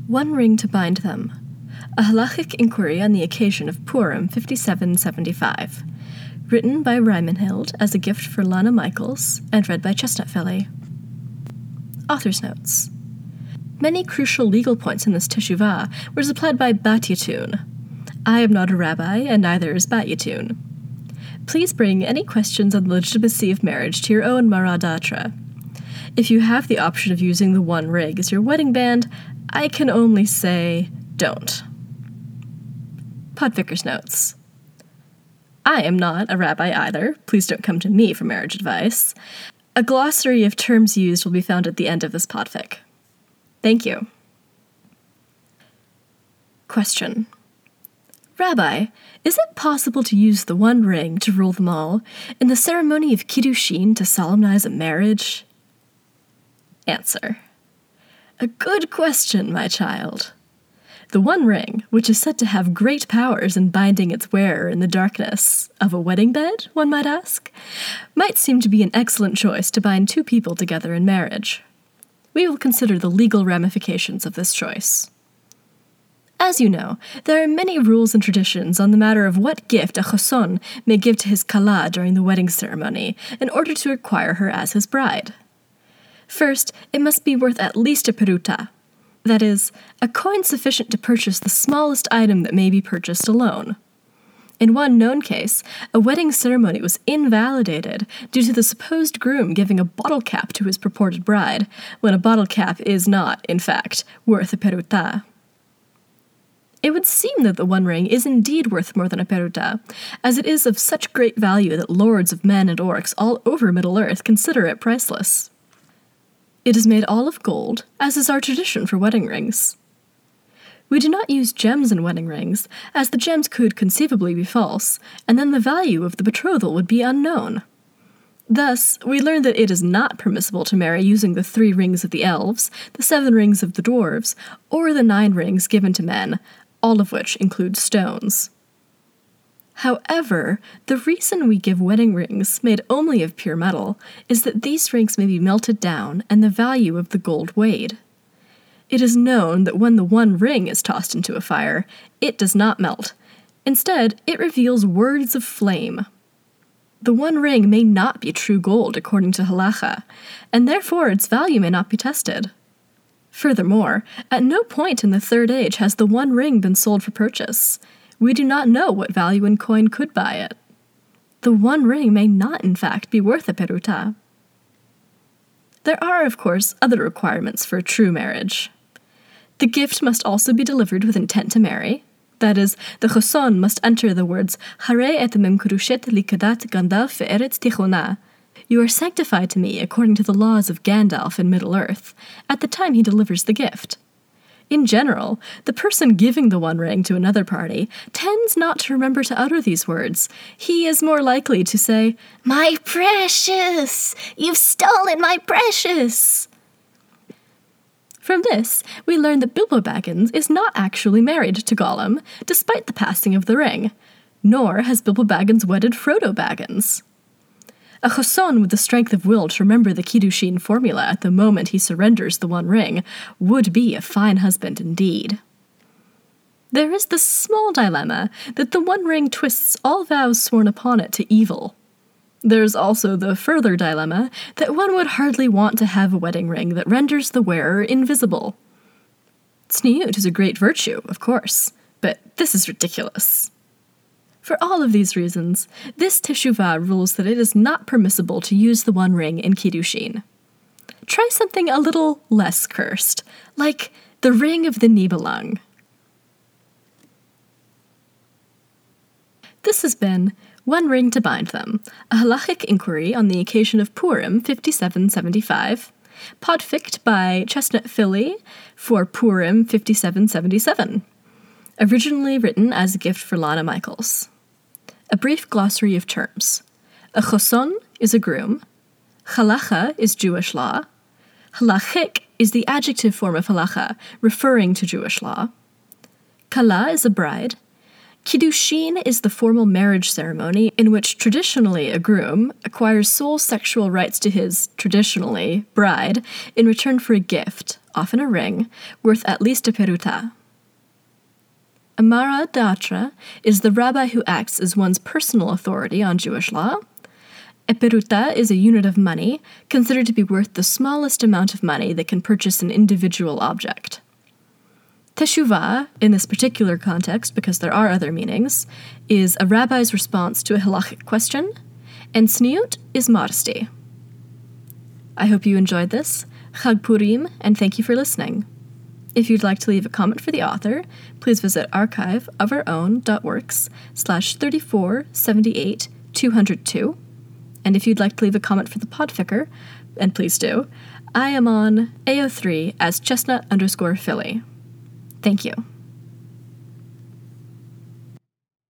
One ring to bind them. A halachic inquiry on the occasion of Purim 5775. Written by Raimenhild as a gift for Lana Michaels and read by Chestnut Philly. Author's notes. Many crucial legal points in this teshuvah were supplied by Bat Yatun. I am not a rabbi, and neither is Bat Yatun. Please bring any questions on the legitimacy of marriage to your own Maradatra. If you have the option of using the one ring as your wedding band, I can only say, don't. Podvicar's notes. I am not a rabbi either. Please don't come to me for marriage advice. A glossary of terms used will be found at the end of this podfic. Thank you. Question. Rabbi, is it possible to use the one ring to rule them all in the ceremony of Kiddushin to solemnize a marriage? Answer. A good question, my child. The one ring, which is said to have great powers in binding its wearer in the darkness of a wedding bed, one might ask, might seem to be an excellent choice to bind two people together in marriage. We will consider the legal ramifications of this choice. As you know, there are many rules and traditions on the matter of what gift a choson may give to his kala during the wedding ceremony in order to acquire her as his bride. First, it must be worth at least a peruta, that is, a coin sufficient to purchase the smallest item that may be purchased alone. In one known case, a wedding ceremony was invalidated due to the supposed groom giving a bottle cap to his purported bride, when a bottle cap is not, in fact, worth a peruta. It would seem that the one ring is indeed worth more than a peruta, as it is of such great value that lords of men and orcs all over Middle-earth consider it priceless. It is made all of gold, as is our tradition for wedding rings. We do not use gems in wedding rings, as the gems could conceivably be false, and then the value of the betrothal would be unknown. Thus, we learn that it is not permissible to marry using the 3 rings of the elves, the 7 rings of the dwarves, or the 9 rings given to men, all of which include stones. However, the reason we give wedding rings made only of pure metal is that these rings may be melted down and the value of the gold weighed. It is known that when the one ring is tossed into a fire, it does not melt. Instead, it reveals words of flame. The one ring may not be true gold according to halacha, and therefore its value may not be tested. Furthermore, at no point in the Third Age has the one ring been sold for purchase. We do not know what value in coin could buy it. The one ring may not, in fact, be worth a peruta. There are, of course, other requirements for a true marriage. The gift must also be delivered with intent to marry. That is, the choson must enter the words Hare et memkurushet likadat Gandalf ve'eretz tichona. You are sanctified to me according to the laws of Gandalf in Middle-earth, at the time he delivers the gift. In general, the person giving the one ring to another party tends not to remember to utter these words. He is more likely to say, "My precious! You've stolen my precious!" From this, we learn that Bilbo Baggins is not actually married to Gollum, despite the passing of the ring, nor has Bilbo Baggins wedded Frodo Baggins. A choson with the strength of will to remember the Kiddushin formula at the moment he surrenders the one ring would be a fine husband indeed. There is the small dilemma that the one ring twists all vows sworn upon it to evil. There's also the further dilemma that one would hardly want to have a wedding ring that renders the wearer invisible. Tzniut is a great virtue, of course, but this is ridiculous. For all of these reasons, this teshuvah rules that it is not permissible to use the one ring in Kiddushin. Try something a little less cursed, like the ring of the Nibelung. This has been One Ring to Bind Them, a halachic inquiry on the occasion of Purim 5775, podficked by Chestnut Philly for Purim 5777, originally written as a gift for Lana Michaels. A brief glossary of terms. A choson is a groom. Halacha is Jewish law. Halachic is the adjective form of halacha, referring to Jewish law. Kala is a bride. Kiddushin is the formal marriage ceremony in which traditionally a groom acquires sole sexual rights to his, traditionally, bride in return for a gift, often a ring, worth at least a peruta. A Mara Datra is the rabbi who acts as one's personal authority on Jewish law. A peruta is a unit of money considered to be worth the smallest amount of money that can purchase an individual object. Teshuvah, in this particular context, because there are other meanings, is a rabbi's response to a halachic question, and tzniut is modesty. I hope you enjoyed this. Chag Purim, and thank you for listening. If you'd like to leave a comment for the author, please visit archiveofourown.works/3478-202. And if you'd like to leave a comment for the podficker, and please do, I am on AO3 as Chestnut_Philly. Thank you.